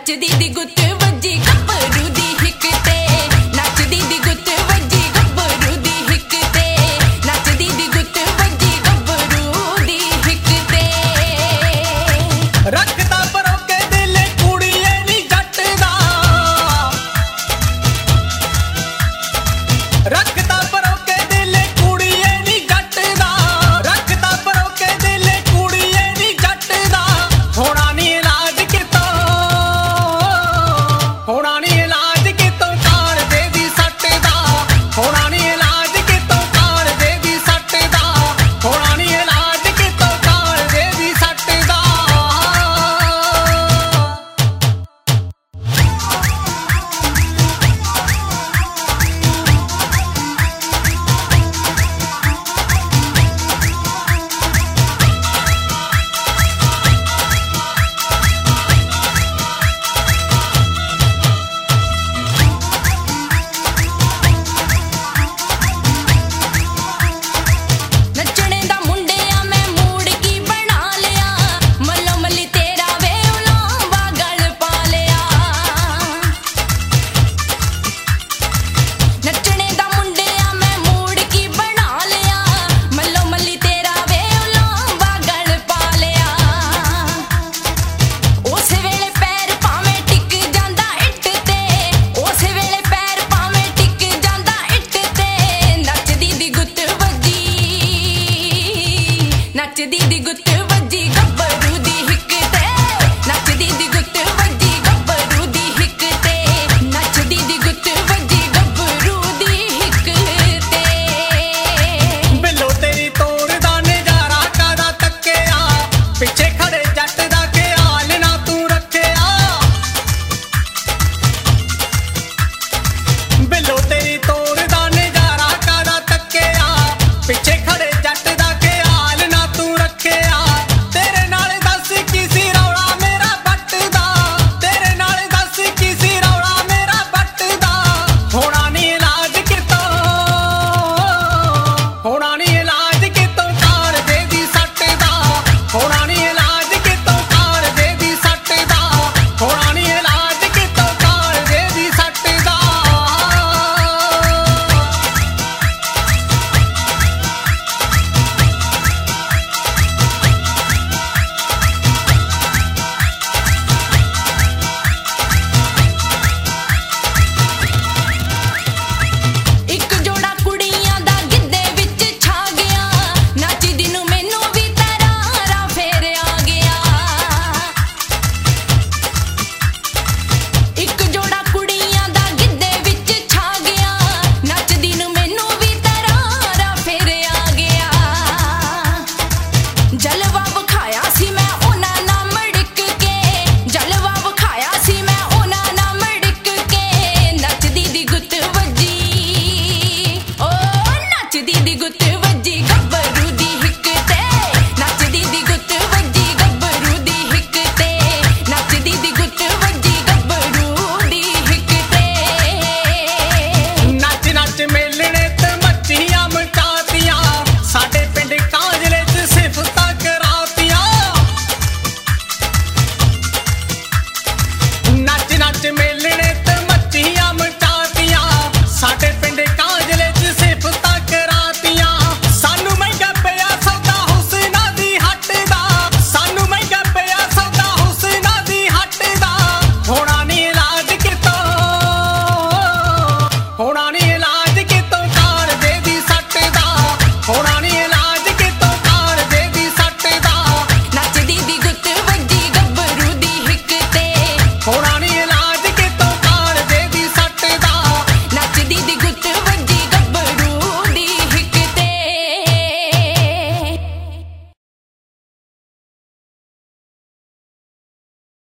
नचदी दी गुत्त वज्जी गब्बरू दी हिक ते नचदी दी गुत्त वज्जी गब्बरू दी हिक ते नचदी दी गुत्त वज्जी गब्बरू दी हिक ते रखदा परोके दिल कुड़िए नी जट दा रखदा परोके दिल कुड़िए नी जट दा रखदा परोके दिल कुड़िए नी जट दा होना नी इलाज कितो होना नी इलाज कितो कार दे दी सट दा होना नी इलाज कितो कार दे दी सट दा होना नी इलाज कितो कार दे दी सट दा नचने दा मुंडिया मैं मूड की बना लिया मल्लो मल्ली तेरा वे उलांबा गल पा लिया नचने दा मुंडिया मैं मूड की बना लिया मल्लो मल्ली तेरा वे उलांबा गल पा लिया उस वेले पैर भावें टिक जांदा इट ते उस वेले पैर भावें टिक जांदा इट ते नचदी दी गुत्त वज्जी नचदी दी गुत्त